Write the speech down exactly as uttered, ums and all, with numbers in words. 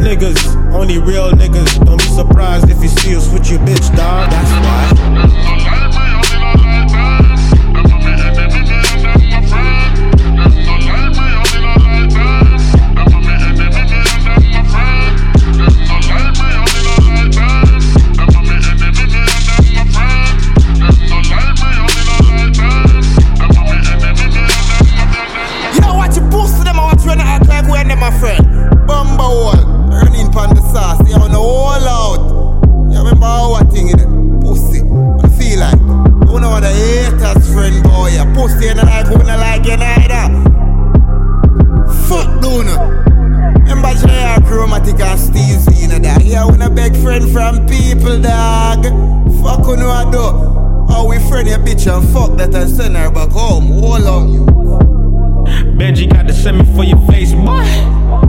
niggas, only real niggas. Don't be surprised if you see us with your bitch, dawg. That's why. My friend, Bumba Wall, running pan the sauce, they on the wall out. You remember how I think it? Pussy, I feel like I wanna want the haters, friend boy. You pussy and I like, wanna like you neither. Fuck do no. Remember J R Chromatic and Steve Zina, dog. Yeah, I wanna beg friend from people, dog. Fuck who know I do. Oh, we friend your bitch and fuck that and send her back home. Hold on you. Benji got the semi for your face, boy.